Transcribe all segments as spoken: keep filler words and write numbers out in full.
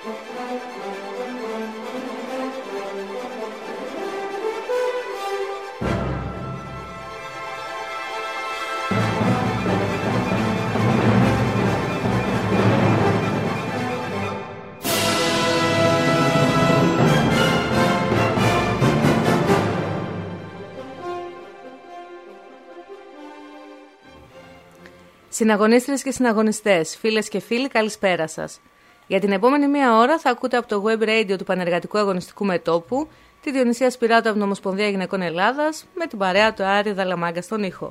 Συναγωνίστρες και συναγωνιστές, φίλες και φίλοι, καλησπέρα σας. Για την επόμενη μία ώρα θα ακούτε από το web radio του Πανεργατικού Αγωνιστικού Μετώπου τη Διονυσία Σπυράτου από την Ομοσπονδία Γυναικών Ελλάδας με την παρέα του Άρη Δαλαμάγκα στον ήχο.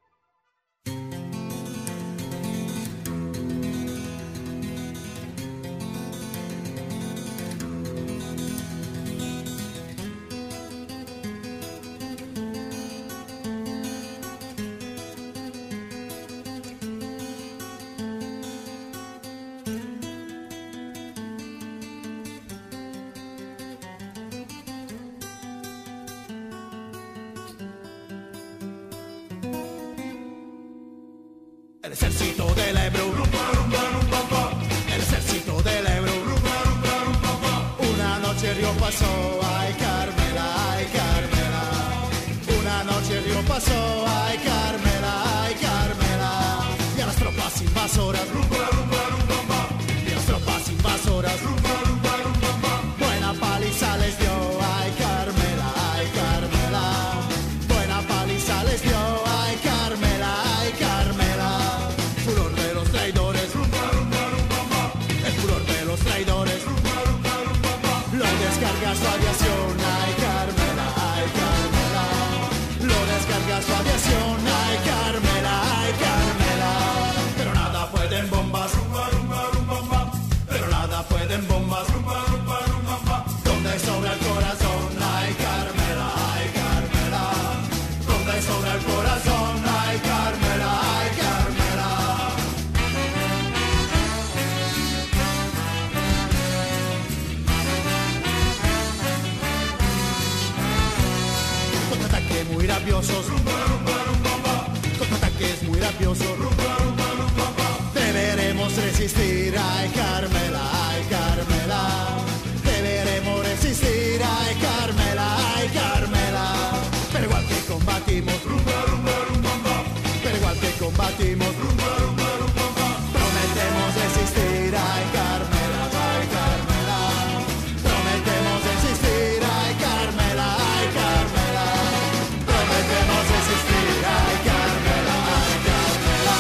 El ejército del Ebro, rumba, rumba, rumba, rumba. El ejército del Ebro, rumba, rumba, rumba, rumba. Una noche el río pasó, ay Carmela, ay Carmela. Una noche el río pasó, ay Carmela, ay Carmela. Y a las tropas invasoras, rumba, rumba, rumba, rumba. Y a las tropas invasoras, rumba, rumba, rumba, rumba. Buena paliza les dio, ay Carmela, ay Carmela. Buena paliza les dio, ay Carmela, ay Carmela. Furor de los traidores, rumba, rumba, rumba, rumba. El furor de los traidores, rumba, rumba, rumba, rumba. Lo descarga su aviación, ay Carmela, ay Carmela. Lo descarga su aviación, ay Carmela, ay Carmela. Pero nada pueden bombas, rumba, rumba, rumba, rumba. Pero nada pueden bombas, rumba, rumba, rumba, rumba. Donde sobra el corazón, ay Carmela, ay Carmela. Donde sobra el corazón, ay Carmela, ay Carmela. Contraataques muy rabiosos, rumba, rumba, rumba, rumba. Contraataques muy rabiosos, rumba, rumba, rumba, rumba. Deberemos resistir, ay Carmela, ay Carmela. Deberemos resistir, ay Carmela, ay Carmela. Pero igual que combatimos, rumba, rumba, rumba, rumba. Pero igual que combatimos, rumba, rumba, rumba, rumba. Prometemos resistir, ay Carmela, ay Carmela. Prometemos resistir, ay Carmela, ay Carmela. Prometemos resistir, ay Carmela, ay Carmela.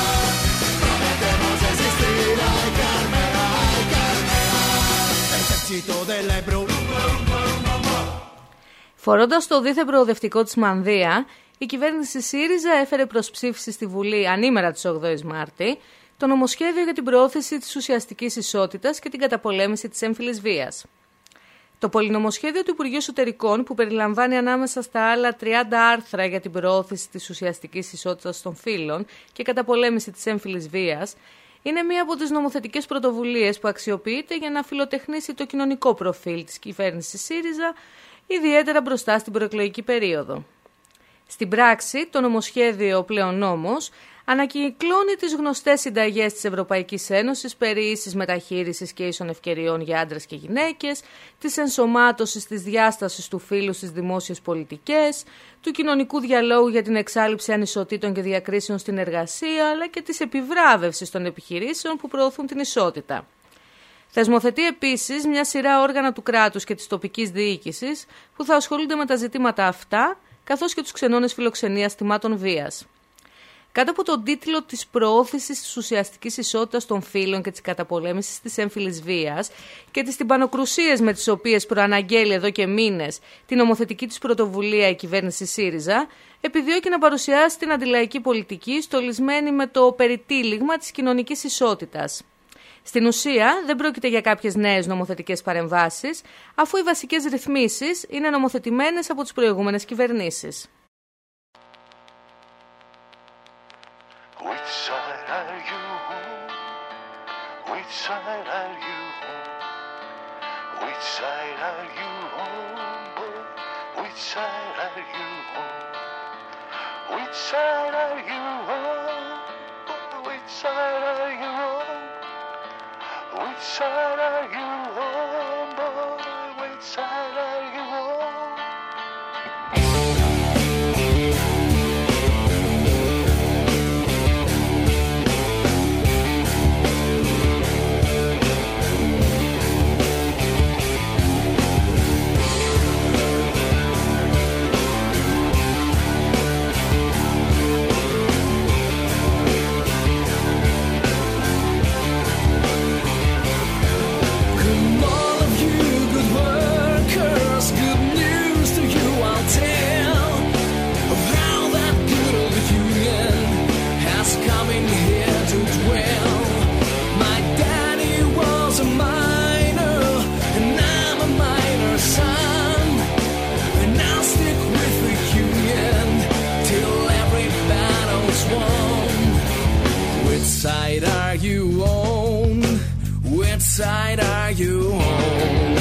Prometemos resistir, ay Carmela, ay Carmela. El ejército del Ebro, rumba, rumba, rumba, rumba. Φορώντας το δίθεν προοδευτικό της μανδύα, η κυβέρνηση ΣΥΡΙΖΑ έφερε προς ψήφιση στη Βουλή ανήμερα της ογδόης Μάρτη το νομοσχέδιο για την προώθηση της ουσιαστικής ισότητας και την καταπολέμηση της έμφυλης βίας. Το πολυνομοσχέδιο του Υπουργείου Εσωτερικών, που περιλαμβάνει ανάμεσα στα άλλα τριάντα άρθρα για την προώθηση της ουσιαστικής ισότητας των φύλων και καταπολέμηση της έμφυλης βίας, είναι μία από τις νομοθετικές πρωτοβουλίες που αξιοποιείται για να φιλοτεχνίσει το κοινωνικό προφίλ της κυβέρνησης ΣΥΡΙΖΑ, ιδιαίτερα μπροστά στην προεκλογική περίοδο. Στην πράξη, το νομοσχέδιο πλέον νόμος ανακυκλώνει τις γνωστές συνταγές της Ευρωπαϊκής Ένωσης περί ίσης μεταχείρισης και ίσων ευκαιριών για άντρες και γυναίκες, της ενσωμάτωσης της διάστασης του φύλου στις δημόσιες πολιτικές, του κοινωνικού διαλόγου για την εξάλειψη ανισοτήτων και διακρίσεων στην εργασία, αλλά και της επιβράβευσης των επιχειρήσεων που προωθούν την ισότητα. Θεσμοθετεί επίσης μια σειρά όργανα του κράτους και της τοπικής διοίκησης που θα ασχολούνται με τα ζητήματα αυτά, καθώς και τους ξενώνες φιλοξενίας θυμάτων βίας. Κάτω από τον τίτλο της προώθησης της ουσιαστικής ισότητας των φύλων και της καταπολέμησης της έμφυλης βίας και τις τυμπανοκρουσίες με τις οποίες προαναγγέλει εδώ και μήνες την νομοθετική της πρωτοβουλία η κυβέρνηση ΣΥΡΙΖΑ, επιδιώκει να παρουσιάσει την αντιλαϊκή πολιτική στολισμένη με το περιτύλιγμα της κοινωνικής ισότητας. Στην ουσία, δεν πρόκειται για κάποιες νέες νομοθετικές παρεμβάσεις, αφού οι βασικές ρυθμίσεις είναι νομοθετημένες από τις προηγούμενες κυβερνήσεις. Which side are you? Which side are you? Which side are you on? Which side are you on? Which side are you on? Which side are you on? Which side are you on? side are you on? Which side are you on?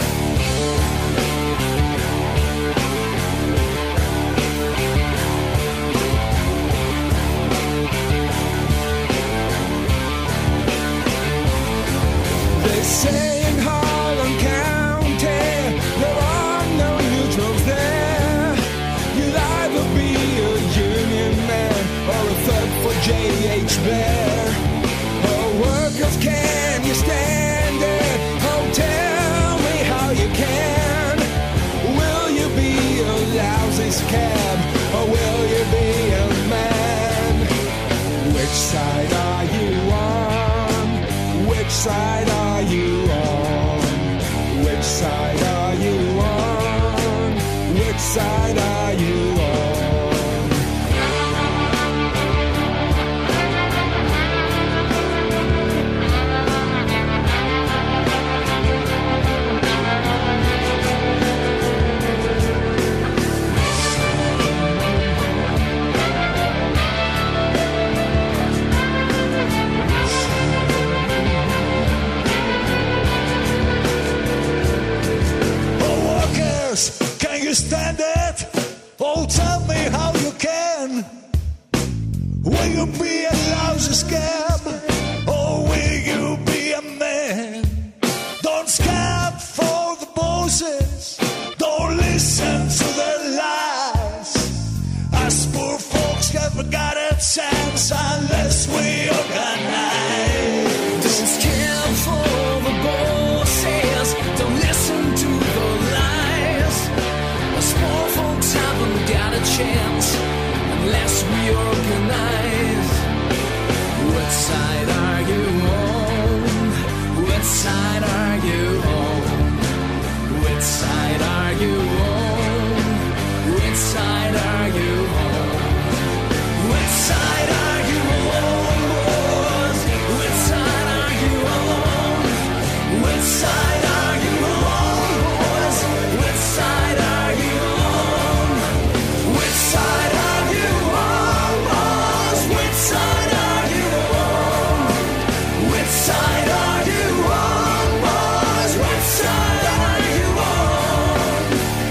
They say in Harlan County there are no neutrals there. You'll either be a union man or a thug for J H Bear. Oh, workers, can you stand it? Oh, tell me how you can. Will you be a lousy scab or will you be a man? Which side are you on? Which side are you on? Which side are you on? Which side are you on? Can you stand it? Oh, tell me how you can. Will you be a lousy scab? Or will you be a man? Don't scab for the bosses. Don't listen to their lies. Us poor folks haven't got a chance unless we organize. Don't scab for the bosses. Don't listen to the lies. Us poor folks haven't got a chance unless we organize. Which side are you on? Which side are you on? Which side are you on? Which side are you on? Which side are you on, boys? Which side are you on? Which side are you on, boys? Which side are you on? Which side are you on, boys? Which side are you on? Which side are you on, boys? Which side are you on?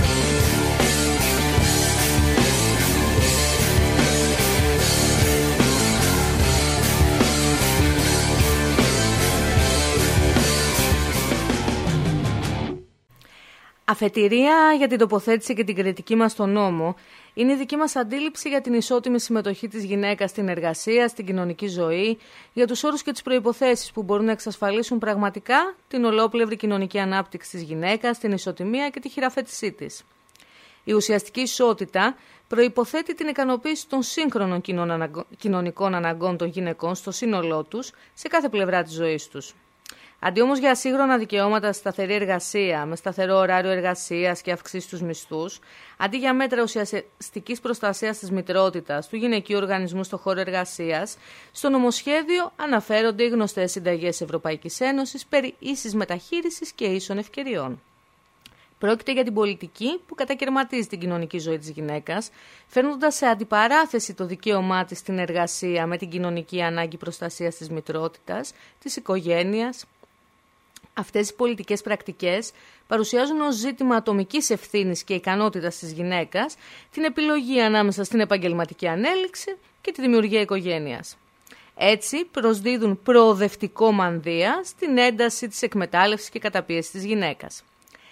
Αφετηρία για την τοποθέτηση και την κριτική μας στον νόμο είναι η δική μας αντίληψη για την ισότιμη συμμετοχή της γυναίκας στην εργασία, στην κοινωνική ζωή, για τους όρους και τις προϋποθέσεις που μπορούν να εξασφαλίσουν πραγματικά την ολόπλευρη κοινωνική ανάπτυξη της γυναίκας, την ισοτιμία και τη χειραφέτησή της. Η ουσιαστική ισότητα προϋποθέτει την ικανοποίηση των σύγχρονων κοινωνικών αναγκών των γυναικών στο σύνολό τους, σε κάθε πλευρά της ζωής τους. Αντί όμως για σύγχρονα δικαιώματα στη σταθερή εργασία, με σταθερό ωράριο εργασίας και αυξήσεις στους μισθούς, αντί για μέτρα ουσιαστικής προστασίας της μητρότητας, του γυναικείου οργανισμού στον χώρο εργασίας, στο νομοσχέδιο αναφέρονται οι γνωστές συνταγές Ευρωπαϊκής Ένωσης περί ίσης μεταχείρισης και ίσων ευκαιριών. Πρόκειται για την πολιτική που κατακαιρματίζει την κοινωνική ζωή της γυναίκας, φέρνοντας σε αντιπαράθεση το δικαίωμά της στην εργασία με την κοινωνική ανάγκη προστασίας της μητρότητας, της οικογένειας. Αυτές οι πολιτικές πρακτικές παρουσιάζουν ως ζήτημα ατομικής ευθύνης και ικανότητας της γυναίκας την επιλογή ανάμεσα στην επαγγελματική ανέλυξη και τη δημιουργία οικογένειας. Έτσι προσδίδουν προοδευτικό μανδύα στην ένταση της εκμετάλλευσης και καταπίεσης της γυναίκας.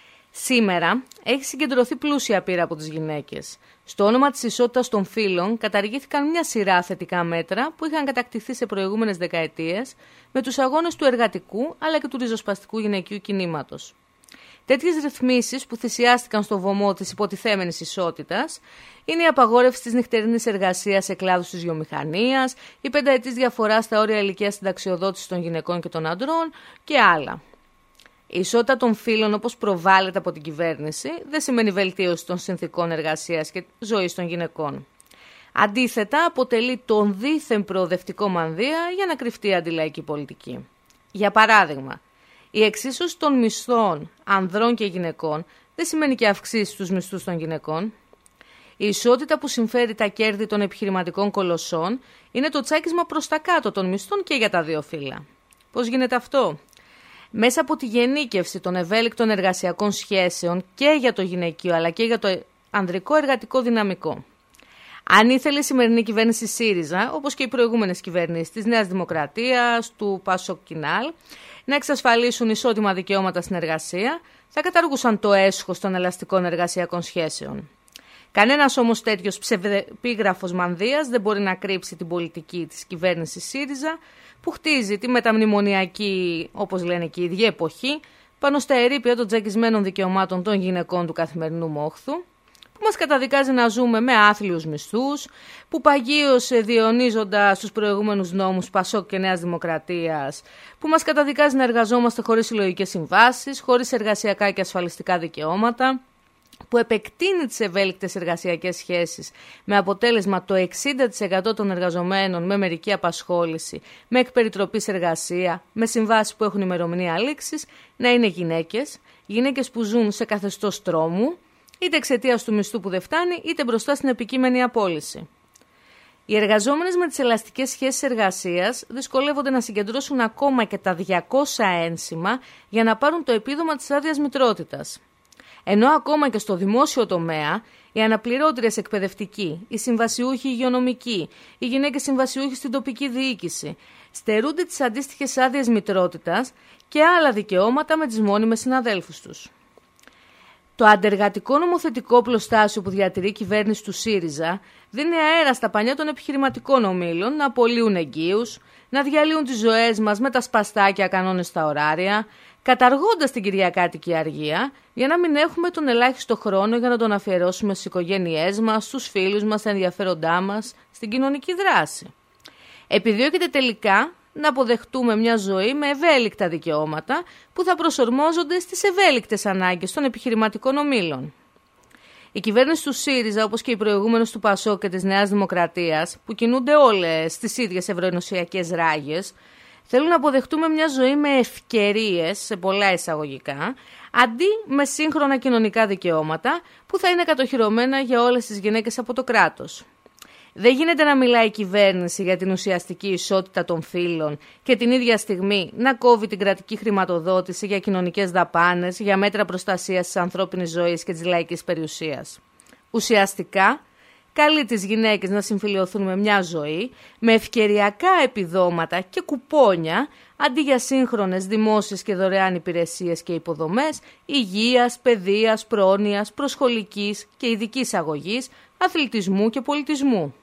Σήμερα έχει συγκεντρωθεί πλούσια πείρα από τις γυναίκες. Στο όνομα της ισότητας των φύλων καταργήθηκαν μια σειρά θετικά μέτρα που είχαν κατακτηθεί σε προηγούμενες δεκαετίες με τους αγώνες του εργατικού αλλά και του ριζοσπαστικού γυναικείου κινήματος. Τέτοιες ρυθμίσεις που θυσιάστηκαν στο βωμό της υποτιθέμενης ισότητας είναι η απαγόρευση της νυχτερινής εργασίας σε κλάδους της βιομηχανίας, η πενταετής διαφορά στα όρια ηλικίας συνταξιοδότησης των γυναικών και των αντρών και άλλα. Η ισότητα των φύλων, όπως προβάλλεται από την κυβέρνηση, δεν σημαίνει βελτίωση των συνθηκών εργασίας και ζωής των γυναικών. Αντίθετα, αποτελεί τον δίθεν προοδευτικό μανδύα για να κρυφτεί η αντιλαϊκή πολιτική. Για παράδειγμα, η εξίσωση των μισθών ανδρών και γυναικών δεν σημαίνει και αυξήσει στους μισθούς των γυναικών. Η ισότητα που συμφέρει τα κέρδη των επιχειρηματικών κολοσσών είναι το τσάκισμα προς τα κάτω των μισθών και για τα δύο φύλλα. Πώς γίνεται αυτό? Μέσα από τη γενίκευση των ευέλικτων εργασιακών σχέσεων και για το γυναικείο αλλά και για το ανδρικό εργατικό δυναμικό. Αν ήθελε η σημερινή κυβέρνηση ΣΥΡΙΖΑ, όπως και οι προηγούμενες κυβερνήσεις της Νέας Δημοκρατίας, του Πασόκ Κινάλ, να εξασφαλίσουν ισότιμα δικαιώματα στην εργασία, θα καταργούσαν το έσχος των ελαστικών εργασιακών σχέσεων. Κανένας όμως τέτοιος ψευδεπίγραφος μανδύας δεν μπορεί να κρύψει την πολιτική της κυβέρνησης ΣΥΡΙΖΑ, που χτίζει τη μεταμνημονιακή, όπως λένε και η ίδια εποχή, πάνω στα ερείπια των τζακισμένων δικαιωμάτων των γυναικών του καθημερινού μόχθου, που μας καταδικάζει να ζούμε με άθλιους μισθούς, που παγίως διαιωνίζοντας τους προηγούμενους νόμους Πασόκ και Νέας Δημοκρατίας, που μας καταδικάζει να εργαζόμαστε χωρίς συλλογικές συμβάσεις, χωρίς εργασιακά και ασφαλιστικά δικαιώματα, που επεκτείνει τις ευέλικτες εργασιακές σχέσεις με αποτέλεσμα το εξήντα τοις εκατό των εργαζομένων με μερική απασχόληση, με εκπεριτροπής εργασία, με συμβάσεις που έχουν ημερομηνία λήξης, να είναι γυναίκες, γυναίκες που ζουν σε καθεστώς τρόμου, είτε εξαιτίας του μισθού που δεν φτάνει, είτε μπροστά στην επικείμενη απόλυση. Οι εργαζόμενες με τις ελαστικές σχέσεις εργασίας δυσκολεύονται να συγκεντρώσουν ακόμα και τα διακόσια ένσημα για να πάρουν το επίδομα της άδειας μητρότητας. Ενώ ακόμα και στο δημόσιο τομέα, οι αναπληρώτριες εκπαιδευτικοί, οι συμβασιούχοι υγειονομικοί, οι γυναίκες συμβασιούχοι στην τοπική διοίκηση, στερούνται τις αντίστοιχες άδειες μητρότητας και άλλα δικαιώματα με τις μόνιμες συναδέλφους τους. Το αντεργατικό νομοθετικό πλωστάσιο που διατηρεί η κυβέρνηση του ΣΥΡΙΖΑ δίνει αέρα στα πανιά των επιχειρηματικών ομίλων να απολύουν εγγύους, να διαλύουν τις ζωές μας με τα σπαστάκια κανόνες στα ωράρια, καταργώντας την κυριακάτικη αργία για να μην έχουμε τον ελάχιστο χρόνο για να τον αφιερώσουμε στις οικογένειές μας, στους φίλους μας, στα ενδιαφέροντά μας, στην κοινωνική δράση. Επιδιώκεται τελικά να αποδεχτούμε μια ζωή με ευέλικτα δικαιώματα που θα προσαρμόζονται στις ευέλικτες ανάγκες των επιχειρηματικών ομίλων. Η κυβέρνηση του ΣΥΡΙΖΑ, όπως και οι προηγούμενες του Πασόκ και της Νέας Δημοκρατίας, που κινούνται όλες στις ίδιες ευρωενωσιακές ράγες, θέλουν να αποδεχτούμε μια ζωή με ευκαιρίες, σε πολλά εισαγωγικά, αντί με σύγχρονα κοινωνικά δικαιώματα που θα είναι κατοχυρωμένα για όλες τις γυναίκες από το κράτος. Δεν γίνεται να μιλάει η κυβέρνηση για την ουσιαστική ισότητα των φύλων και την ίδια στιγμή να κόβει την κρατική χρηματοδότηση για κοινωνικές δαπάνες, για μέτρα προστασίας της ανθρώπινης ζωής και της λαϊκής περιουσίας. Ουσιαστικά, καλεί τις γυναίκες να συμφιλιωθούν με μια ζωή, με ευκαιριακά επιδόματα και κουπόνια, αντί για σύγχρονες δημόσιες και δωρεάν υπηρεσίες και υποδομές υγείας, παιδείας, πρόνοιας, προσχολικής και ειδικής αγωγής, αθλητισμού και πολιτισμού.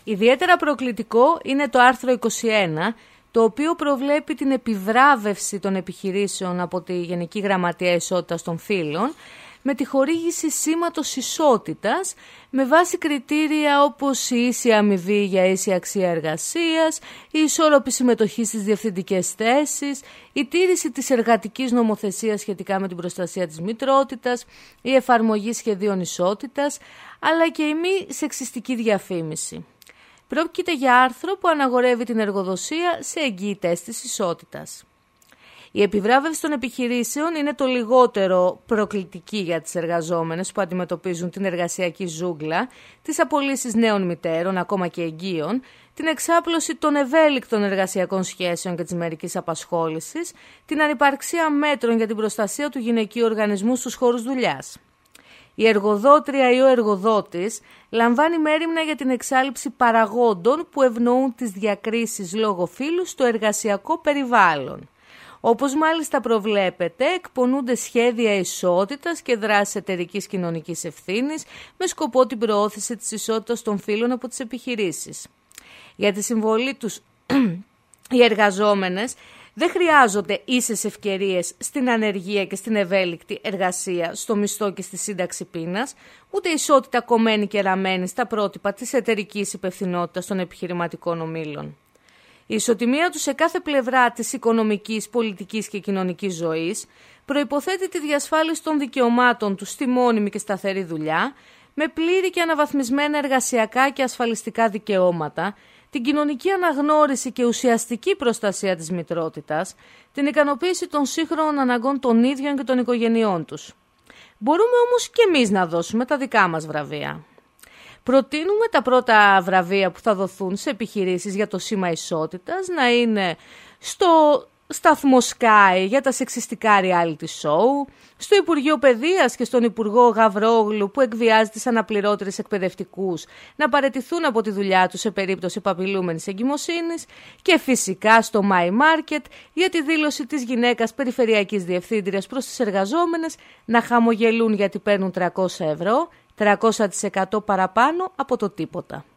Ιδιαίτερα προκλητικό είναι το άρθρο είκοσι ένα, το οποίο προβλέπει την επιβράβευση των επιχειρήσεων από τη Γενική Γραμματεία Ισότητας των Φύλων με τη χορήγηση σήματος ισότητας με βάση κριτήρια όπως η ίση αμοιβή για ίση αξία εργασίας, η ισόρροπη συμμετοχή στις διευθυντικές θέσεις, η τήρηση της εργατικής νομοθεσίας σχετικά με την προστασία της μητρότητας, η εφαρμογή σχεδίων ισότητας, αλλά και η μη σεξιστική διαφήμιση. Πρόκειται για άρθρο που αναγορεύει την εργοδοσία σε εγγυητές της ισότητας. Η επιβράβευση των επιχειρήσεων είναι το λιγότερο προκλητική για τις εργαζόμενες που αντιμετωπίζουν την εργασιακή ζούγκλα, τις απολύσεις νέων μητέρων, ακόμα και εγγύων, την εξάπλωση των ευέλικτων εργασιακών σχέσεων και της μερικής απασχόλησης, την ανυπαρξία μέτρων για την προστασία του γυναικείου οργανισμού στους χώρους δουλειάς. Η εργοδότρια ή ο εργοδότης λαμβάνει μέριμνα για την εξάλειψη παραγόντων που ευνοούν τις διακρίσεις λόγω φύλου στο εργασιακό περιβάλλον. Όπως μάλιστα προβλέπεται, εκπονούνται σχέδια ισότητας και δράσεις εταιρικής κοινωνικής ευθύνης με σκοπό την προώθηση της ισότητας των φύλων από τις επιχειρήσεις. Για τη συμβολή τους οι εργαζόμενες δεν χρειάζονται ίσες ευκαιρίες στην ανεργία και στην ευέλικτη εργασία, στο μισθό και στη σύνταξη πείνας, ούτε ισότητα κομμένη και ραμμένη στα πρότυπα της εταιρικής υπευθυνότητας των επιχειρηματικών ομίλων. Η ισοτιμία τους σε κάθε πλευρά της οικονομικής, πολιτικής και κοινωνικής ζωής προϋποθέτει τη διασφάλιση των δικαιωμάτων τους στη μόνιμη και σταθερή δουλειά, με πλήρη και αναβαθμισμένα εργασιακά και ασφαλιστικά δικαιώματα, την κοινωνική αναγνώριση και ουσιαστική προστασία της μητρότητας, την ικανοποίηση των σύγχρονων αναγκών των ίδιων και των οικογενειών τους. Μπορούμε όμως και εμείς να δώσουμε τα δικά μας βραβεία. Προτείνουμε τα πρώτα βραβεία που θα δοθούν σε επιχειρήσεις για το σήμα ισότητας να είναι στο σταθμό Sky για τα σεξιστικά reality show, στο Υπουργείο Παιδείας και στον Υπουργό Γαβρόγλου που εκβιάζει τις αναπληρώτριες εκπαιδευτικούς να παραιτηθούν από τη δουλειά τους σε περίπτωση παπειλούμενης εγκυμοσύνης και φυσικά στο My Market για τη δήλωση της γυναίκας περιφερειακής διευθύντριας προς τις εργαζόμενες να χαμογελούν γιατί παίρνουν τριακόσια ευρώ, τριακόσια τοις εκατό παραπάνω από το τίποτα.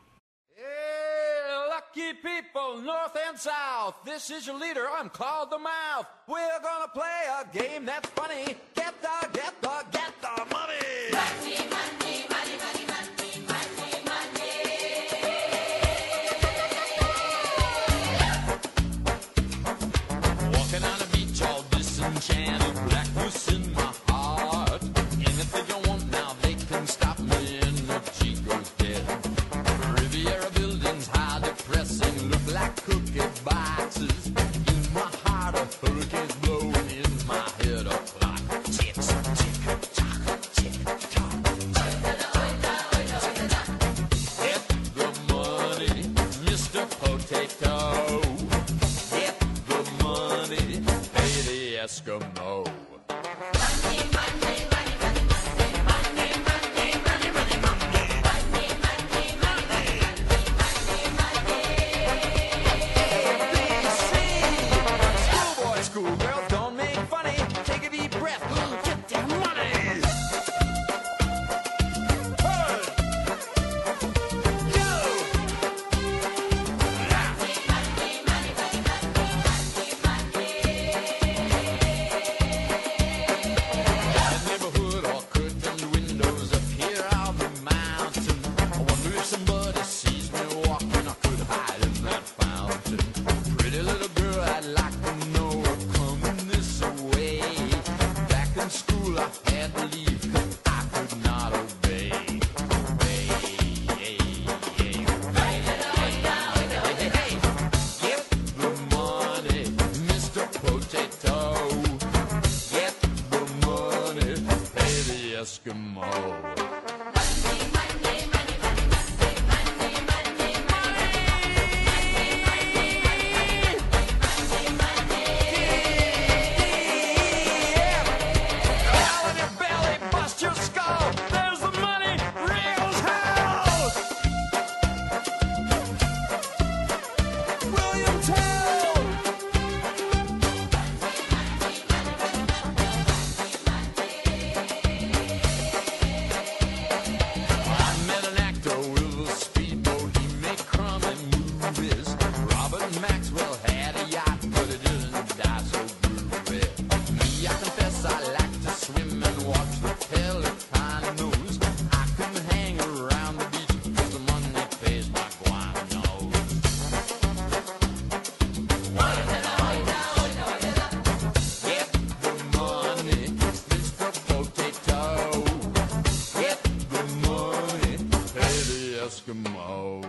Lucky people, north and south, this is your leader, I'm called the Mouth. We're gonna play a game that's funny. Get the, get the, get the money. Money, money, money, money, money, money, money. Walking on a beach all disenchanted, blackness in my heart. Anything you want now, they can stop me in the cheek goes dead. Riviera buildings, high depressing, look like cookie boxes. In my heart, a hurricane's blowing in my head, a clock ticks, tick, tock, tick, tock, tick. Eskimo.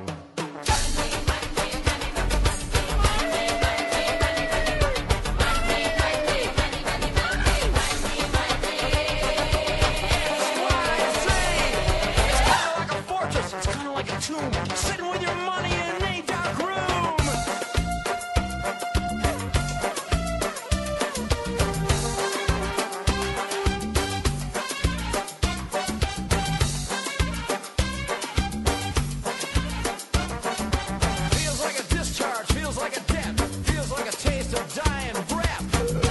Sitting with your money in a dark room. Feels like a discharge, feels like a debt, feels like a taste of dying breath.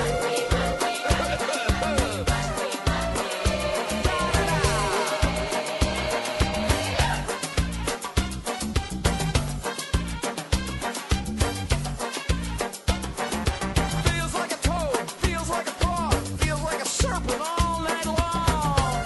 Feels like a toad, feels like a frog, feels like a serpent all night long.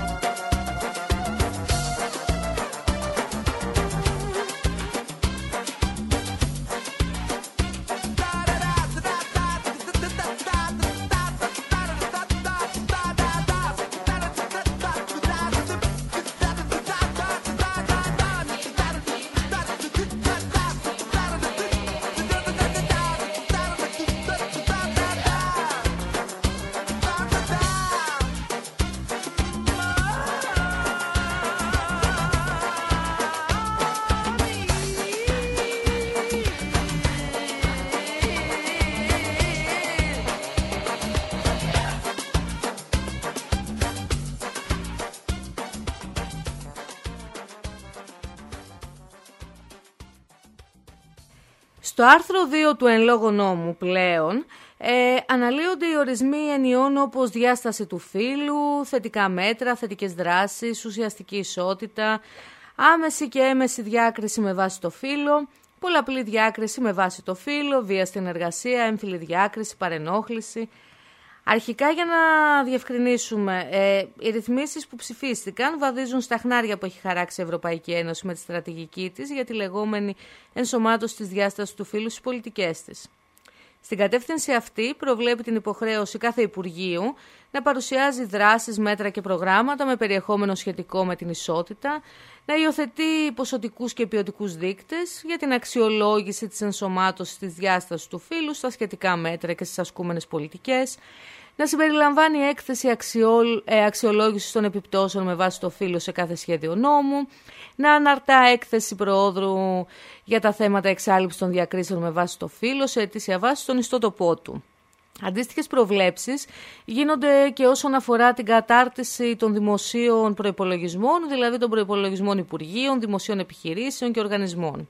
Στο άρθρο δύο του εν λόγω νόμου πλέον ε, αναλύονται οι ορισμοί ενιών όπως διάσταση του φύλου, θετικά μέτρα, θετικές δράσεις, ουσιαστική ισότητα, άμεση και έμεση διάκριση με βάση το φύλο, πολλαπλή διάκριση με βάση το φύλο, βία στην εργασία, έμφυλη διάκριση, παρενόχληση. Αρχικά, για να διευκρινίσουμε, ε, οι ρυθμίσεις που ψηφίστηκαν βαδίζουν στα χνάρια που έχει χαράξει η Ευρωπαϊκή Ένωση με τη στρατηγική της για τη λεγόμενη ενσωμάτωση της διάστασης του φύλου στις πολιτικές της. Στην κατεύθυνση αυτή προβλέπει την υποχρέωση κάθε Υπουργείου να παρουσιάζει δράσεις, μέτρα και προγράμματα με περιεχόμενο σχετικό με την ισότητα, να υιοθετεί ποσοτικούς και ποιοτικούς δείκτες για την αξιολόγηση της ενσωμάτωσης της διάστασης του φύλου στα σχετικά μέτρα και στις ασκούμενες πολιτικές, να συμπεριλαμβάνει έκθεση αξιολ... ε, αξιολόγησης των επιπτώσεων με βάση το φύλο σε κάθε σχέδιο νόμου, να αναρτά έκθεση προόδρου για τα θέματα εξάλειψης των διακρίσεων με βάση το φύλο σε αιτήσια βάση στον ιστότοπό του. Αντίστοιχες προβλέψεις γίνονται και όσον αφορά την κατάρτιση των δημοσίων προϋπολογισμών, δηλαδή των προϋπολογισμών υπουργείων, δημοσίων επιχειρήσεων και οργανισμών.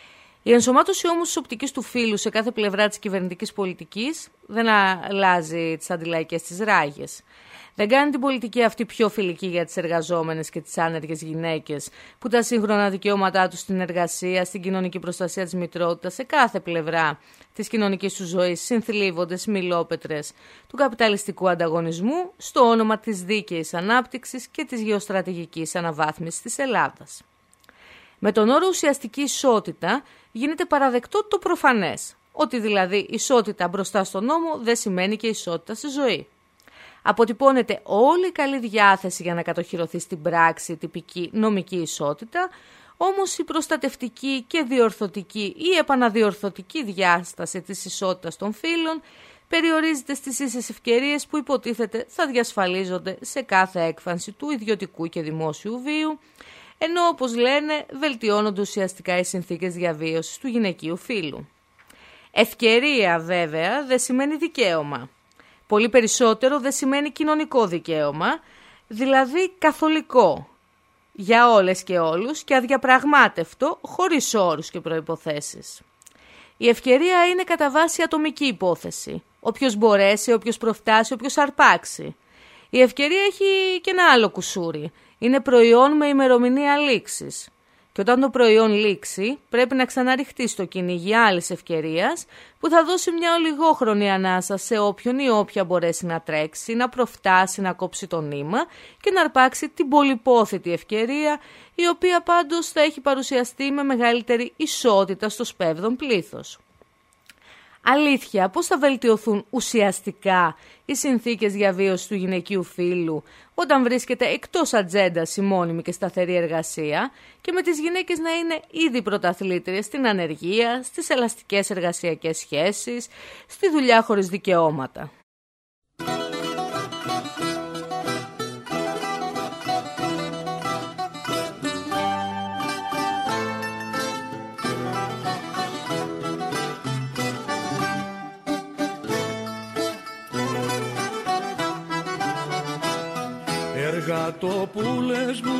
Η ενσωμάτωση όμως της οπτικής του φύλου σε κάθε πλευρά της κυβερνητικής πολιτικής δεν αλλάζει τις αντιλαϊκές της ράγες. Δεν κάνει την πολιτική αυτή πιο φιλική για τις εργαζόμενες και τις άνεργες γυναίκες, που τα σύγχρονα δικαιώματά τους στην εργασία, στην κοινωνική προστασία της μητρότητας, σε κάθε πλευρά της κοινωνικής του ζωής συνθλίβονται σμιλόπετρες του καπιταλιστικού ανταγωνισμού στο όνομα της δίκαιης ανάπτυξης και της γεωστρατηγικής αναβάθμισης της Ελλάδας. Με τον όρο ουσιαστική ισότητα γίνεται παραδεκτό το προφανές, ότι δηλαδή ισότητα μπροστά στον νόμο δεν σημαίνει και ισότητα στη ζωή. Αποτυπώνεται όλη η καλή διάθεση για να κατοχυρωθεί στην πράξη η τυπική νομική ισότητα, όμως η προστατευτική και διορθωτική ή επαναδιορθωτική διάσταση της ισότητας των φύλων περιορίζεται στις ίσες ευκαιρίες που υποτίθεται θα διασφαλίζονται σε κάθε έκφανση του ιδιωτικού και δημόσιου βίου, ενώ όπως λένε βελτιώνονται ουσιαστικά οι συνθήκες διαβίωσης του γυναικείου φύλου. Ευκαιρία βέβαια δεν σημαίνει δικαίωμα. Πολύ περισσότερο δεν σημαίνει κοινωνικό δικαίωμα, δηλαδή καθολικό, για όλες και όλους και αδιαπραγμάτευτο, χωρίς όρους και προϋποθέσεις. Η ευκαιρία είναι κατά βάση ατομική υπόθεση. Όποιος μπορέσει, όποιος προφτάσει, όποιος αρπάξει. Η ευκαιρία έχει και ένα άλλο κουσούρι. Είναι προϊόν με ημερομηνία λήξης. Και όταν το προϊόν λήξει, πρέπει να ξαναρριχτεί στο κυνήγι άλλης ευκαιρίας που θα δώσει μια ολιγόχρονη ανάσα σε όποιον ή όποια μπορέσει να τρέξει, να προφτάσει, να κόψει το νήμα και να αρπάξει την πολυπόθητη ευκαιρία, η οποία πάντως θα έχει παρουσιαστεί με μεγαλύτερη ισότητα στο σπέβδον πλήθος. Αλήθεια, πώς θα βελτιωθούν ουσιαστικά οι συνθήκες διαβίωσης του γυναικείου φύλου όταν βρίσκεται εκτός ατζέντας η μόνιμη και σταθερή εργασία και με τις γυναίκες να είναι ήδη πρωταθλήτριες στην ανεργία, στις ελαστικές εργασιακές σχέσεις, στη δουλειά χωρίς δικαιώματα. Εργατοπούλες μου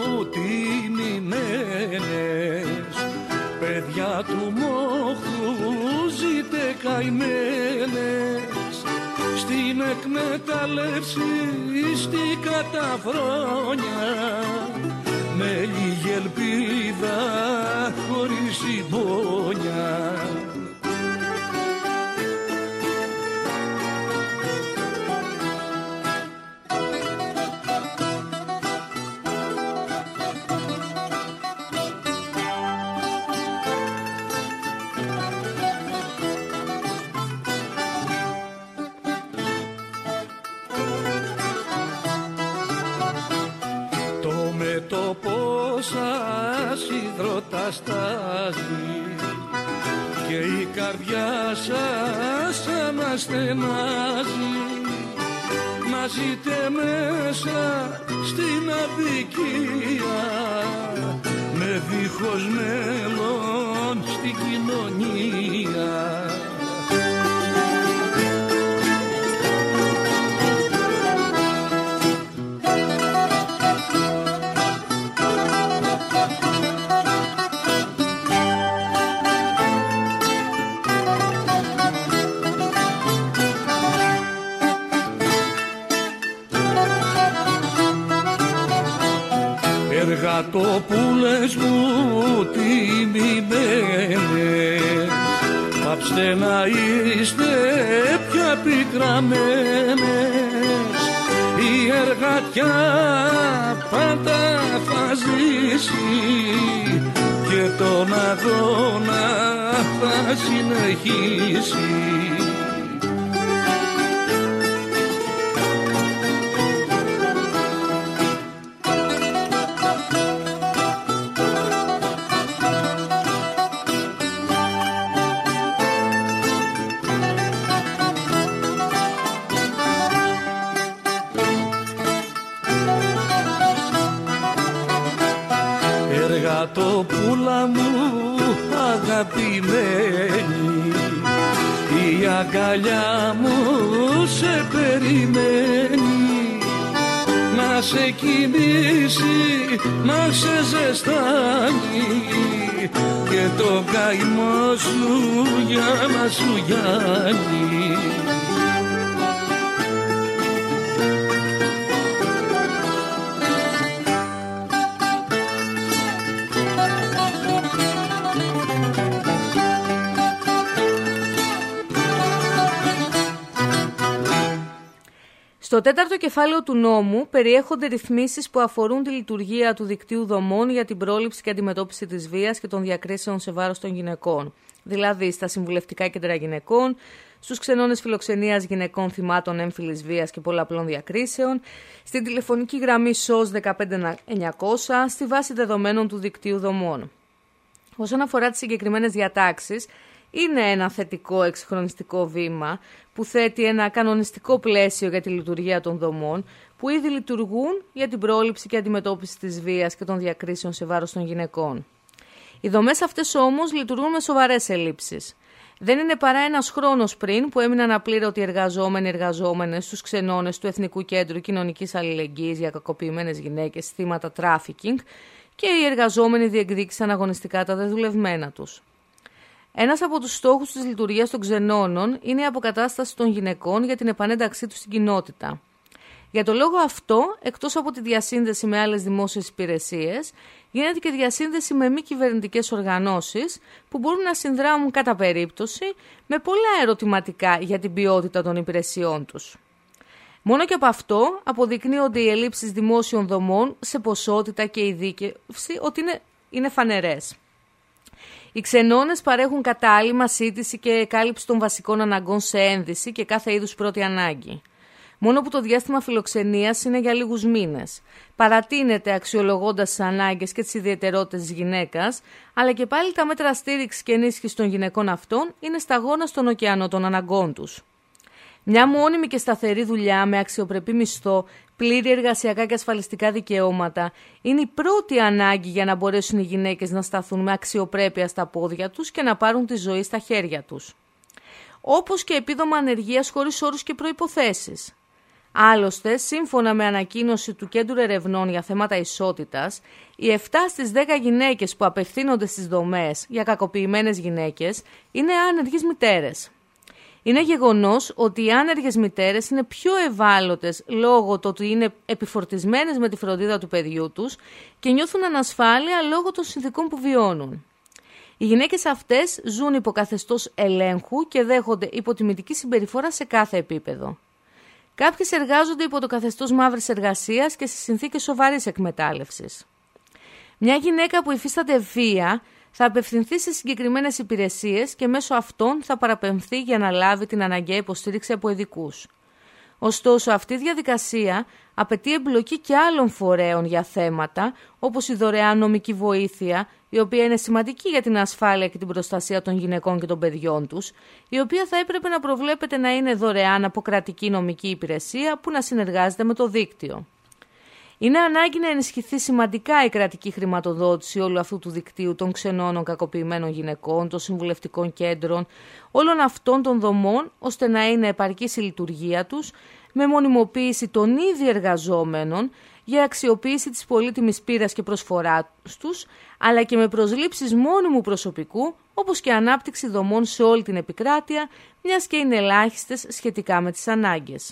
τιμημένες, παιδιά του μόχου ζείτε καημένες, στην εκμετάλλευση στη καταφρόνια, με λίγη ελπίδα χωρίς συμπόνια. Το πόσα υδρότα στάζει και η καρδιά σας αναστενάζει, να ζείτε μέσα στην αδικία, με δίχως μέλλον στην κοινωνία. Εργατοπούλες μου τιμημένες, πάψτε να είστε πια πικραμένες, η εργατιά πάντα θα ζήσει και τον αγώνα θα συνεχίσει. Εργατοπούλα μου αγαπημένη, η αγκαλιά μου σε περιμένει, να σε κοιμήσει, να σε ζεστάνει και το καημό σου για να σου γιάνει. Στο τέταρτο κεφάλαιο του νόμου περιέχονται ρυθμίσεις που αφορούν τη λειτουργία του δικτύου δομών για την πρόληψη και αντιμετώπιση της βίας και των διακρίσεων σε βάρος των γυναικών. Δηλαδή στα συμβουλευτικά κέντρα γυναικών, στους ξενώνες φιλοξενίας γυναικών θυμάτων έμφυλης βίας και πολλαπλών διακρίσεων, στην τηλεφωνική γραμμή σος δεκαπέντε εννιακόσια, στη βάση δεδομένων του δικτύου δομών. Όσον αφορά τις συγκεκριμένες διατάξεις, είναι ένα θετικό εξυγχρονιστικό βήμα που θέτει ένα κανονιστικό πλαίσιο για τη λειτουργία των δομών που ήδη λειτουργούν για την πρόληψη και αντιμετώπιση της βίας και των διακρίσεων σε βάρος των γυναικών. Οι δομές αυτές όμως λειτουργούν με σοβαρές ελλείψεις. Δεν είναι παρά ένας χρόνος πριν που έμειναν απλήρωτοι εργαζόμενοι εργαζόμενες στους ξενώνες του Εθνικού Κέντρου Κοινωνικής Αλληλεγγύης για κακοποιημένες γυναίκες θύματα τράφικινγκ και οι εργαζόμενοι διεκδίκησαν αγωνιστικά τα δεδουλευμένα τους. Ένας από τους στόχους της λειτουργίας των ξενώνων είναι η αποκατάσταση των γυναικών για την επανένταξή τους στην κοινότητα. Για το λόγο αυτό, εκτός από τη διασύνδεση με άλλες δημόσιες υπηρεσίες, γίνεται και διασύνδεση με μη κυβερνητικές οργανώσεις που μπορούν να συνδράμουν κατά περίπτωση με πολλά ερωτηματικά για την ποιότητα των υπηρεσιών τους. Μόνο και από αυτό αποδεικνύονται οι ελλείψεις δημόσιων δομών σε ποσότητα και ειδίκευση ότι είναι, είναι φανερές. Οι ξενώνες παρέχουν κατάλημα, σύντηση και κάλυψη των βασικών αναγκών σε ένδυση και κάθε είδους πρώτη ανάγκη. Μόνο που το διάστημα φιλοξενίας είναι για λίγους μήνες. Παρατείνεται αξιολογώντας τις ανάγκες και τις ιδιαιτερότητες της γυναίκας, αλλά και πάλι τα μέτρα στήριξης και ενίσχυσης των γυναικών αυτών είναι σταγόνα στον ωκεανό των αναγκών τους. Μια μόνιμη και σταθερή δουλειά με αξιοπρεπή μισθό, πλήρη εργασιακά και ασφαλιστικά δικαιώματα είναι η πρώτη ανάγκη για να μπορέσουν οι γυναίκες να σταθούν με αξιοπρέπεια στα πόδια τους και να πάρουν τη ζωή στα χέρια τους. Όπως και επίδομα ανεργίας χωρίς όρους και προϋποθέσεις. Άλλωστε, σύμφωνα με ανακοίνωση του Κέντρου Ερευνών για θέματα ισότητας, οι επτά στις δέκα γυναίκες που απευθύνονται στις δομές για κακοποιημένες γυναίκες είναι άνεργες μητέρες. Είναι γεγονός ότι οι άνεργες μητέρες είναι πιο ευάλωτες λόγω του ότι είναι επιφορτισμένες με τη φροντίδα του παιδιού τους και νιώθουν ανασφάλεια λόγω των συνθηκών που βιώνουν. Οι γυναίκες αυτές ζουν υπό καθεστώς ελέγχου και δέχονται υποτιμητική συμπεριφορά σε κάθε επίπεδο. Κάποιες εργάζονται υπό το καθεστώς μαύρης εργασίας και σε συνθήκες σοβαρής εκμετάλλευσης. Μια γυναίκα που υφίσταται βία θα απευθυνθεί σε συγκεκριμένες υπηρεσίες και μέσω αυτών θα παραπεμφθεί για να λάβει την αναγκαία υποστήριξη από ειδικούς. Ωστόσο, αυτή η διαδικασία απαιτεί εμπλοκή και άλλων φορέων για θέματα όπως η δωρεάν νομική βοήθεια, η οποία είναι σημαντική για την ασφάλεια και την προστασία των γυναικών και των παιδιών τους, η οποία θα έπρεπε να προβλέπεται να είναι δωρεάν από κρατική νομική υπηρεσία που να συνεργάζεται με το δίκτυο. Είναι ανάγκη να ενισχυθεί σημαντικά η κρατική χρηματοδότηση όλου αυτού του δικτύου των ξενώνων κακοποιημένων γυναικών, των συμβουλευτικών κέντρων, όλων αυτών των δομών, ώστε να είναι επαρκής η λειτουργία τους, με μονιμοποίηση των ήδη εργαζόμενων για αξιοποίηση της πολύτιμης πείρας και προσφοράς τους, αλλά και με προσλήψεις μόνιμου προσωπικού, όπως και ανάπτυξη δομών σε όλη την επικράτεια, μιας και είναι ελάχιστες σχετικά με τις ανάγκες.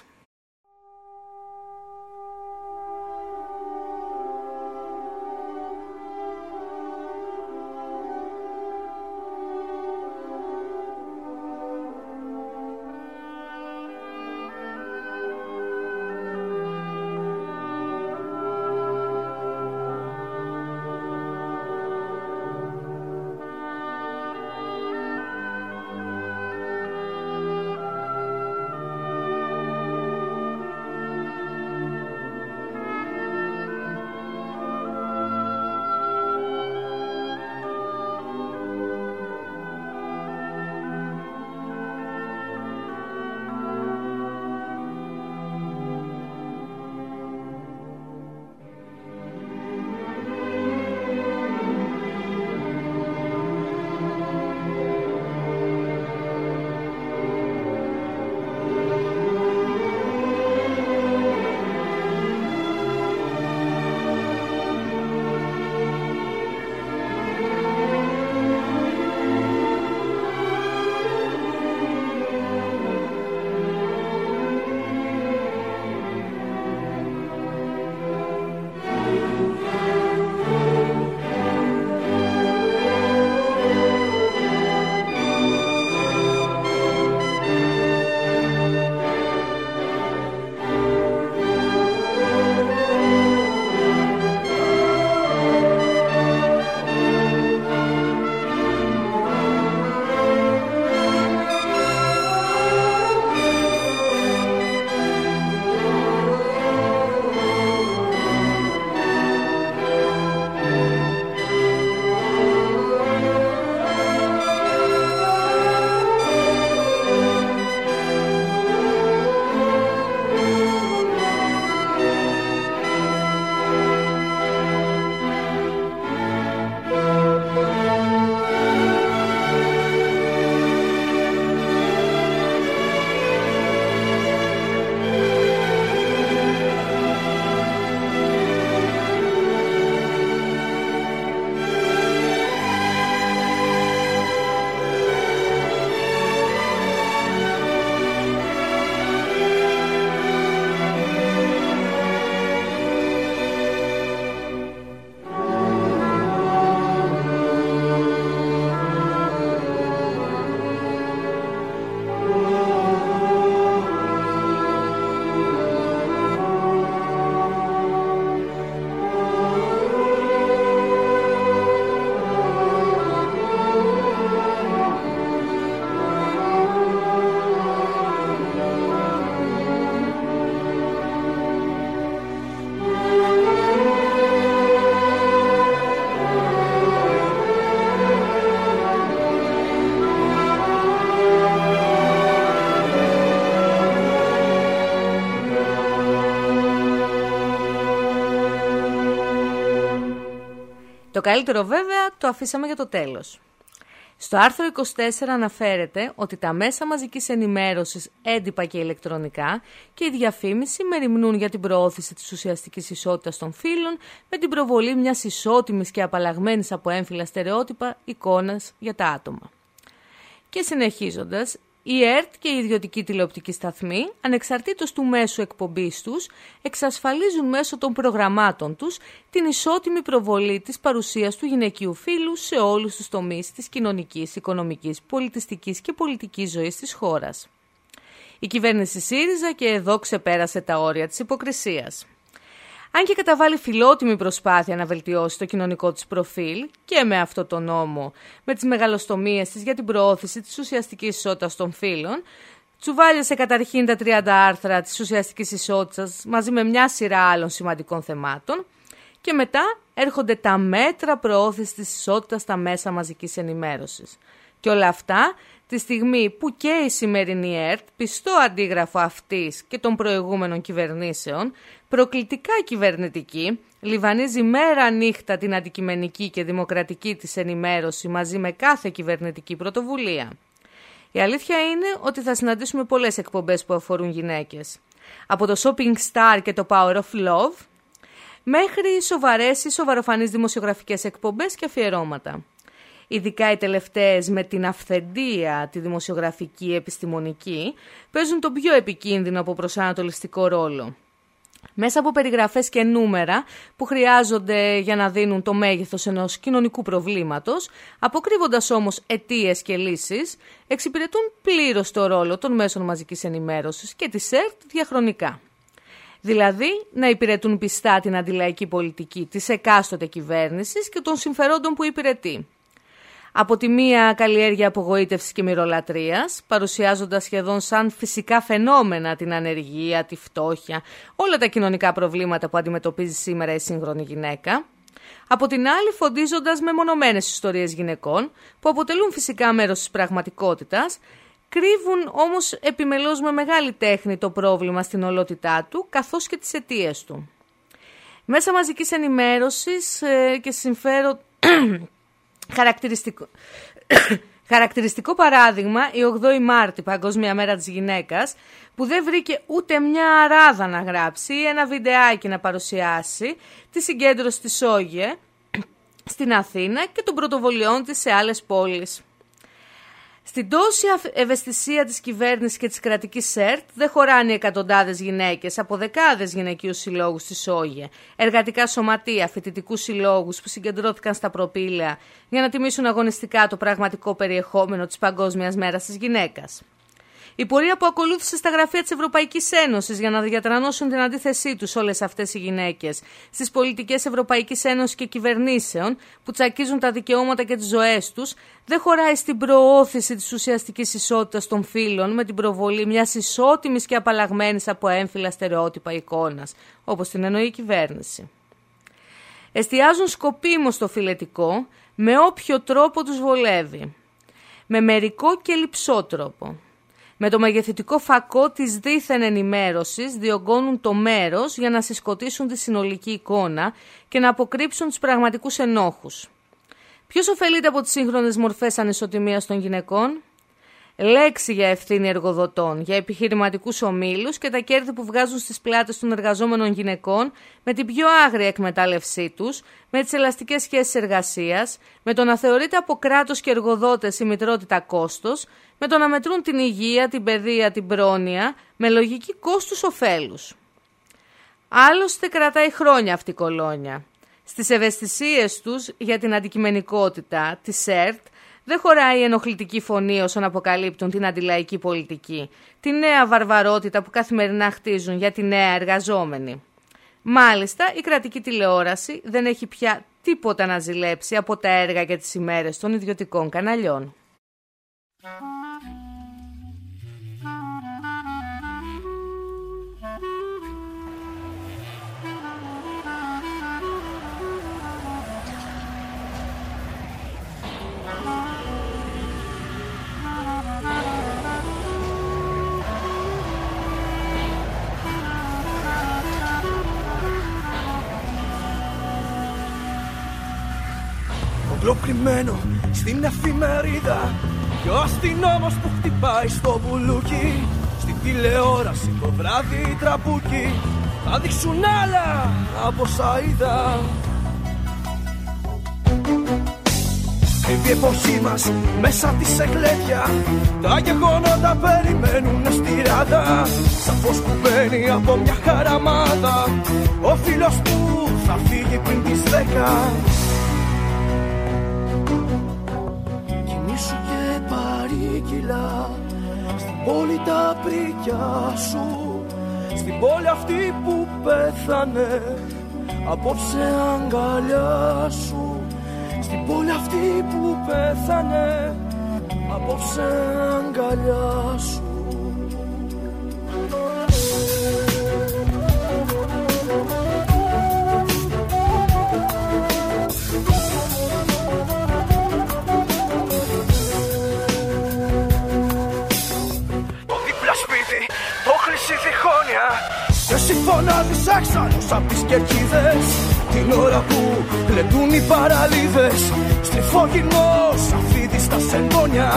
Το καλύτερο βέβαια το αφήσαμε για το τέλος. Στο άρθρο είκοσι τέσσερα αναφέρεται ότι τα μέσα μαζικής ενημέρωσης, έντυπα και ηλεκτρονικά και η διαφήμιση μεριμνούν για την προώθηση της ουσιαστικής ισότητας των φύλων με την προβολή μιας ισότιμης και απαλλαγμένης από έμφυλα στερεότυπα εικόνας για τα άτομα. Και συνεχίζοντας, η ΕΡΤ και οι ιδιωτικοί τηλεοπτικοί σταθμοί, ανεξαρτήτως του μέσου εκπομπής τους, εξασφαλίζουν μέσω των προγραμμάτων τους την ισότιμη προβολή της παρουσίας του γυναικείου φύλου σε όλους τους τομείς της κοινωνικής, οικονομικής, πολιτιστικής και πολιτικής ζωής της χώρας. Η κυβέρνηση ΣΥΡΙΖΑ και εδώ ξεπέρασε τα όρια της υποκρισίας. Αν και καταβάλει φιλότιμη προσπάθεια να βελτιώσει το κοινωνικό της προφίλ και με αυτό το νόμο, με τις μεγαλοστομίες της για την προώθηση της ουσιαστικής ισότητας των φύλων, τσουβάλιασε καταρχήν τα τριάντα άρθρα της ουσιαστικής ισότητας μαζί με μια σειρά άλλων σημαντικών θεμάτων και μετά έρχονται τα μέτρα προώθησης της ισότητας στα μέσα μαζικής ενημέρωσης. Και όλα αυτά τη στιγμή που και η σημερινή ΕΡΤ, πιστό αντίγραφο αυτής και των προηγούμενων κυβερνήσεων, προκλητικά κυβερνητική, λιβανίζει μέρα νύχτα την αντικειμενική και δημοκρατική της ενημέρωση μαζί με κάθε κυβερνητική πρωτοβουλία. Η αλήθεια είναι ότι θα συναντήσουμε πολλές εκπομπές που αφορούν γυναίκες. Από το Shopping Star και το Power of Love, μέχρι σοβαρές ή σοβαροφανείς δημοσιογραφικές εκπομπές και αφιερώματα. Ειδικά οι τελευταίες με την αυθεντία, τη δημοσιογραφική επιστημονική, παίζουν τον πιο επικίνδυνο από προσανατολιστικό ρόλο. Μέσα από περιγραφές και νούμερα που χρειάζονται για να δίνουν το μέγεθος ενός κοινωνικού προβλήματος, αποκρύβοντας όμως αιτίες και λύσεις, εξυπηρετούν πλήρως το ρόλο των μέσων μαζικής ενημέρωσης και της ΕΡΤ διαχρονικά. Δηλαδή να υπηρετούν πιστά την αντιλαϊκή πολιτική της εκάστοτε κυβέρνησης και των συμφερόντων που υπηρετεί. Από τη μία καλλιέργεια απογοήτευσης και μυρολατρείας, παρουσιάζοντας σχεδόν σαν φυσικά φαινόμενα την ανεργία, τη φτώχεια, όλα τα κοινωνικά προβλήματα που αντιμετωπίζει σήμερα η σύγχρονη γυναίκα. Από την άλλη φοντίζοντας μεμονωμένες ιστορίες γυναικών, που αποτελούν φυσικά μέρος της πραγματικότητας, κρύβουν όμως επιμελώς με μεγάλη τέχνη το πρόβλημα στην ολότητά του, καθώς και τις αιτίες του. Μέσα μαζικής ενημέρωσης ε, και συμφέρον... Χαρακτηριστικό... Χαρακτηριστικό παράδειγμα η ογδόη Μάρτη, Παγκόσμια Μέρα της Γυναίκας, που δεν βρήκε ούτε μια αράδα να γράψει ή ένα βιντεάκι να παρουσιάσει τη συγκέντρωση της Σόγε στην Αθήνα και των πρωτοβολιών της σε άλλες πόλεις. Στην τόση ευαισθησία της κυβέρνησης και της κρατικής ΕΡΤ δεν χωράνε εκατοντάδες γυναίκες από δεκάδες γυναικείους συλλόγους στη Σόγε, εργατικά σωματεία, φοιτητικούς συλλόγους που συγκεντρώθηκαν στα προπήλαια για να τιμήσουν αγωνιστικά το πραγματικό περιεχόμενο της Παγκόσμιας Μέρας της Γυναίκας. Η πορεία που ακολούθησε στα γραφεία της Ευρωπαϊκής Ένωσης για να διατρανώσουν την αντίθεσή τους όλες αυτές οι γυναίκες στις πολιτικές Ευρωπαϊκής Ένωσης και κυβερνήσεων που τσακίζουν τα δικαιώματα και τις ζωές τους, δεν χωράει στην προώθηση της ουσιαστικής ισότητας των φύλων με την προβολή μιας ισότιμης και απαλλαγμένης από έμφυλα στερεότυπα εικόνας, όπως την εννοεί η κυβέρνηση. Εστιάζουν σκοπίμως στο φιλετικό με όποιο τρόπο τους βολεύει. Με μερικό και λειψό τρόπο. Με το μεγεθυντικό φακό της δίθεν ενημέρωσης διωγγώνουν το μέρος για να συσκοτήσουν τη συνολική εικόνα και να αποκρύψουν τους πραγματικούς ενόχους. Ποιος ωφελείται από τις σύγχρονες μορφές ανισοτιμίας των γυναικών? Λέξη για ευθύνη εργοδοτών, για επιχειρηματικούς ομίλους και τα κέρδη που βγάζουν στις πλάτες των εργαζόμενων γυναικών με την πιο άγρια εκμετάλλευσή τους, με τις ελαστικές σχέσεις εργασίας, με το να θεωρείται από κράτος και εργοδότες η μητρότητα κόστος, με το να μετρούν την υγεία, την παιδεία, την πρόνοια, με λογική κόστους-οφέλους. Άλλωστε κρατάει χρόνια αυτή η κολόνια. Στις ευαισθησίες τους για την αντικειμενικότητα της ΕΡΤ δεν χωράει η ενοχλητική φωνή όσων αποκαλύπτουν την αντιλαϊκή πολιτική, τη νέα βαρβαρότητα που καθημερινά χτίζουν για τη νέα εργαζόμενη. Μάλιστα, η κρατική τηλεόραση δεν έχει πια τίποτα να ζηλέψει από τα έργα και τις ημέρες των ιδιωτικών καναλιών. υγροποιημένο στην εφημερίδα. Και ο αστυνόμος που χτυπάει στο μπουλούκι, στην τηλεόραση το βράδυ τραμπούκι, θα δείξουν άλλα από όσα είδα. Κρύβει η εποχή μας μέσα της εκλέδια, τα γεγονότα περιμένουν στη ράδα. Σαν φως που μπαίνει από μια χαραμάδα, ο φίλος που θα φύγει πριν τις δέκα. Κοιμήσου και παρήγγυλα στην πόλη τα πρίκια σου, στην πόλη αυτή που πέθανε, απόψε αγκαλιά σου. Στην πόλη αυτή που πέθανε, απόψε αγκαλιά σου. Το δίπλα σπίτι, το χρυσή διχόνια, και εσύ φωνάζεις έξαλλος απ' τις κερκίδες, την ώρα που γλεντούν οι παραλίδες, στριφόγυμνος αφίδι στα σεντόνια.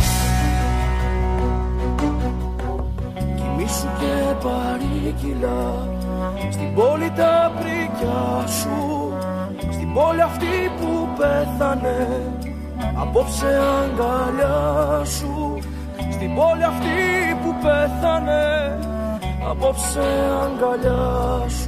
Κοιμήσου και παρήγγυλα στην πόλη τα πρίκια σου, στην πόλη αυτή που πέθανε, απόψε αγκαλιά σου. Στην πόλη αυτή που πέθανε, απόψε αγκαλιά σου.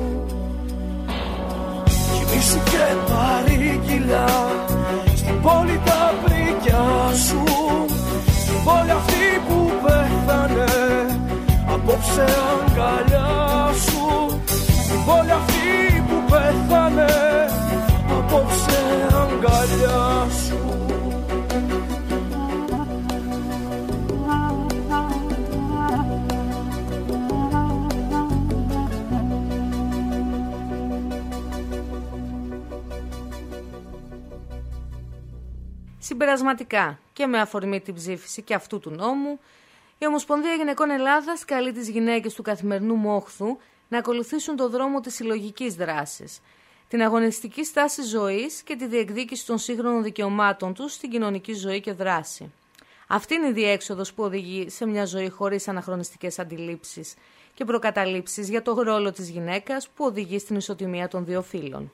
Κοιμήσου και παρήγγυλα στην πόλη τα πρίκια σου, στην πόλη αυτή που πέθανε, απόψε αγκαλιά σου. Στην πόλη αυτή που πέθανε, απόψε αγκαλιά σου. Συμπερασματικά και με αφορμή την ψήφιση και αυτού του νόμου, η Ομοσπονδία Γυναικών Ελλάδας καλεί τις γυναίκες του καθημερινού μόχθου να ακολουθήσουν το δρόμο της συλλογικής δράσης, την αγωνιστική στάση ζωής και τη διεκδίκηση των σύγχρονων δικαιωμάτων τους στην κοινωνική ζωή και δράση. Αυτή είναι η διέξοδος που οδηγεί σε μια ζωή χωρίς αναχρονιστικές αντιλήψεις και προκαταλήψεις για το ρόλο της γυναίκας που οδηγεί στην ισοτιμία των δύο φύλων.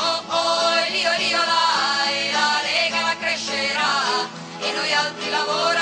Lavora